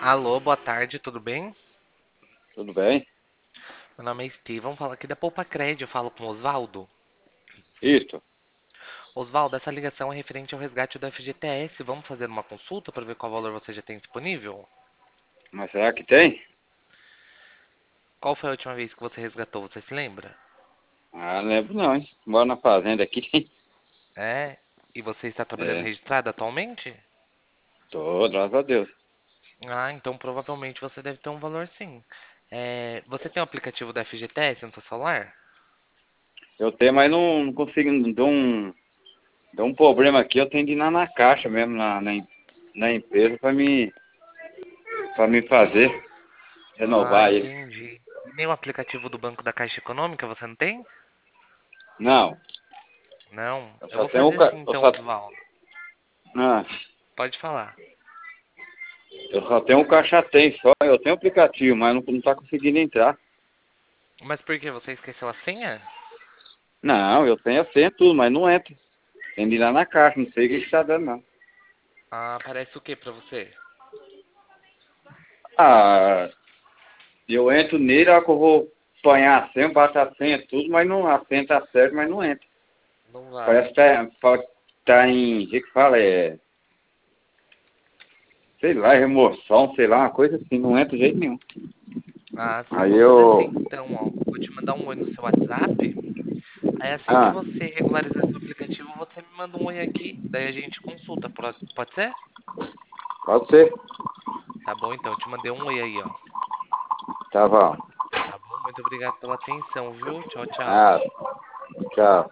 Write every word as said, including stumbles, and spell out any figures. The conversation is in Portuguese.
Alô, boa tarde, tudo bem? Tudo bem? Meu nome é Steven, falo aqui da Poupa Cred, eu falo com o Osvaldo. Isso. Osvaldo, essa ligação é referente ao resgate do F G T S. Vamos fazer uma consulta para ver qual valor você já tem disponível? Mas será que tem? Qual foi a última vez que você resgatou, você se lembra? Ah, não lembro não, hein? Moro na fazenda aqui. É? E você está trabalhando É, registrado atualmente? tô, graças a Deus. Ah, então provavelmente você deve ter um valor sim. É, você tem o aplicativo do F G T S no seu celular? Eu tenho, mas não, não consigo, não deu um, deu um problema aqui, eu tenho de ir lá na caixa mesmo, na, na, em- na empresa, pra me, pra me fazer, Ah, renovar ele. entendi. E nem o aplicativo do Banco da Caixa Econômica você não tem? Não, Não. eu Eu só vou tenho o, fazer ca- assim eu então, só, Osvaldo. ah, Pode falar. eu só tenho o caixa tem, só, eu tenho o aplicativo, mas não, não tá conseguindo entrar. Mas por que? Você esqueceu a senha? Não, eu tenho a senha tudo, mas não entra. Tem de ir lá na caixa, não sei o que que tá dando não. Ah, aparece o que pra você? Ah, eu entro nele, a hora que eu vou apanhar a senha, bato a senha tudo, mas não, a senha tá certa, mas não entra. Não vai. Parece que tá, fa- tá em, o que que fala, é, sei lá, remoção, sei lá, uma coisa assim, não entra de jeito nenhum. Ah, sim, Aí vou fazer eu, assim então, ó. Vou te mandar um oi no seu WhatsApp. Aí assim que ah, você regularizar seu aplicativo, você me manda um oi aqui. Daí a gente consulta. Pro- Pode ser? pode ser. Tá bom, então. Eu te mandei um oi aí, ó. Tá bom. Tá bom? Muito obrigado pela atenção, viu? Tchau, tchau. Ah, tchau.